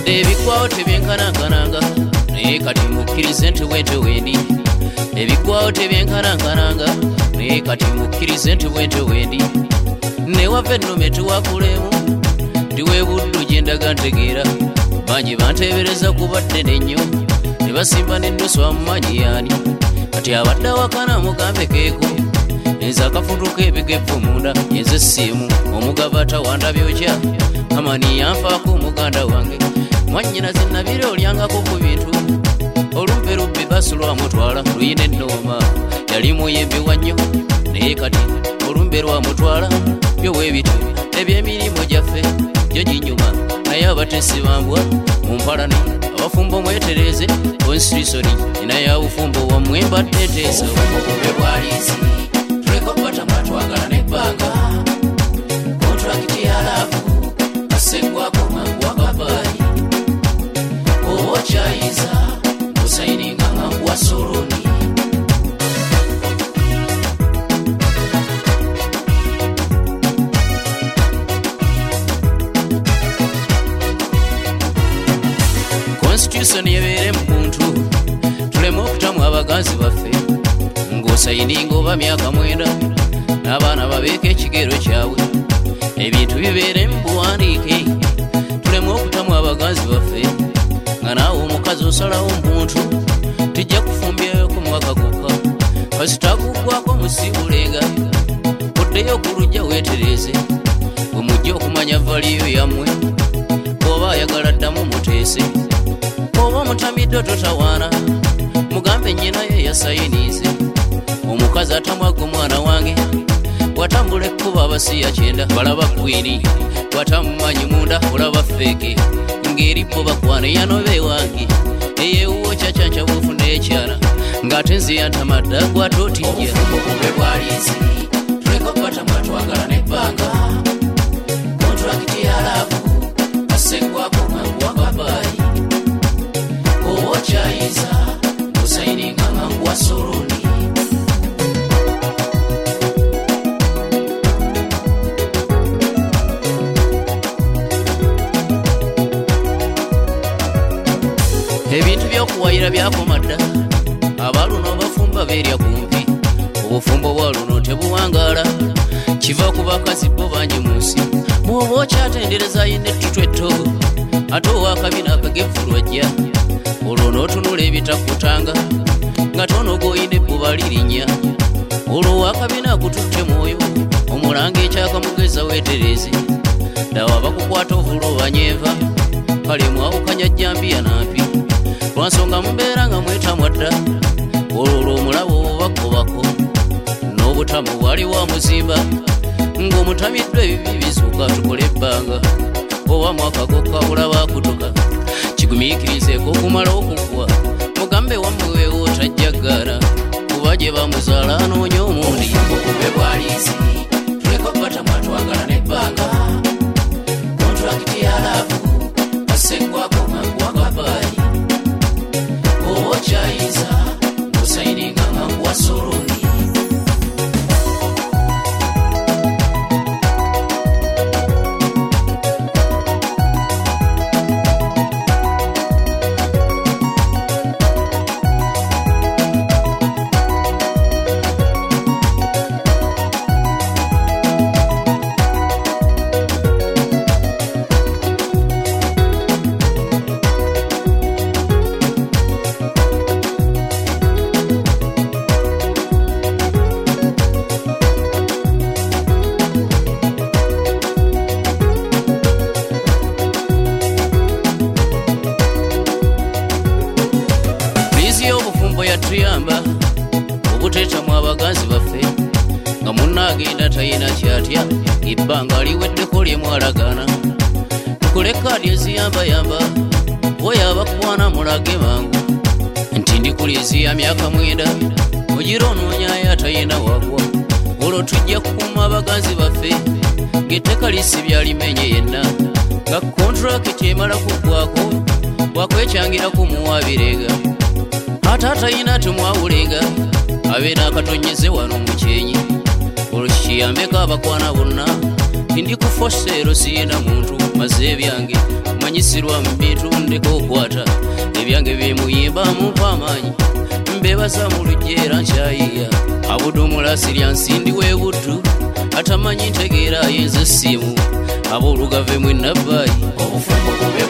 ebiggwawo tebyenkanankananga naye kati mukkirize nti bwente wendi ebiggwawo tebyenkanankananga naye kati mukkirize nti bwente wendi newava ennume tuwakulemu ndiwe buddu gyendaga ntegeera bangi banteebereza kubadde nnyo ne basimba n'ennusu amumanyi yaani kati abadde awakana mugambe keeko enze akafutuka ebigevu munda yenze essiimu omugaba tawandabyokya amani yanfaako muganda wange mwannyina zinabire olyangako ku bintu olumbe lubbi basi lwamutwala luyina ennooma yali muyimbiwa nnyo naye kati olumbe lwamutwala byoweebitu ebyemirimu gyaffe gyo ginyuma naye abatesi bambwa mu mpalane abafumbo mwetereze konstitusoni naye abufumbo wammwe mbaddeteesa obukube bwalizi tulekopata mwatwagala nebbanga kontrakiti yalafu asengwako mangu wakabayi oba okyayinza kusayininga mangu wa soloni konstitusoni ebeere mu muntu tuleme okutamu abaganzi baffe ng'osayininga oba myaka 9 n'abaana babeeko ekigero kyabwe ebintu bibeere mu buwandiike tuleme okutamu abaganzi baffe nga naawe omukazi osalawo muntu tijja kufumbyayo ku mwaka gokka kasita guggwako musiibulenga oddeyo okulujja weetereze bwe mujja okumanya valiyo yammwe oba ayagala ddamu muteese oba omutamidde totawaana mugambe nnyinayo yasayiniize omukazi atamwaga omwana wange watambula ekkuba abasiya 9 balaba kwini watamumanyi munda olaba feeke ng'eripo bakwana eyanobe wange eyeewuwo kyakyanca bufuna ekyana ng'ate nze yantamadda gwatotijja obukube bwalizi tulekopata mwatwagala nebbanga kontrakiti yalafu asengwako mangu wakabayi oba okyayinza kusayininga mangu wa soloni ebintu byokuwayira byakoma dda abaluno bafumba beerya kumpi obufumbo bwa luno tebuwangaala kiva ku bakazi bo bangi mu nsi bw'oba okyatendereza yinetutwe etto ate owakabina akagevu lwajja olwo n'otunula ebitakutanga nga tonogoyina ebbuba lirinnya olwo owakabina akututte mwoyo omulanga ekyakamugeza weetereze dawa bakukwata ovula obanyeeva kale mwawukanya jjambiya nampi lwansonga mubeera nga mwetamwa dda olwo omulabo obubakobako n'obutamu bwali wa muzimba ng'omutamiddwa ebibi bizuuka tukole ebbanga oba mwaka gokka bulaba akutuka kigumiikirizeeko okumala okugwa mugambe wammwe weewo tajjaggaana kuba gye bamuzaala anoonya omundi obukube bwalizi tulekopata mwatwagala nebbanga kontrakiti yalafu asengwako mangu wakabayi oba okyayinza kusayininga mangu wa soloni yatuyamba obuteetamu abaganzi baffe nga munnaagenda tayina kyatya ebbanga liweddeko lyemwalagana tukole kaadi eziyambayamba oyo abakwana mulage mangu nti ndikulizi ya myaka 9 ogira onoonyayo atayina wagwa olwo tujja kukuuma abaganzi baffe ng'etteka lisibya limenye yenna nga kontrakiti emala kuggwako bwakwecangira kumuwaabirega ate atayina temwawulenga abeera akatonyeze wano mukyenyi olwo kikiyambeko abakwana bonna ndi kufoseero siyina muntu maze ebyange amanyisirwa mu bitundeko okwata ebyange byemuyimba mumpa amaanyi mbebasa mu lujjeera nkyayiya abudumula sirya nsindi w'ebuddu atamanyi ntegeera yenze essimu ab'olugave mwe nabbayi obufumbo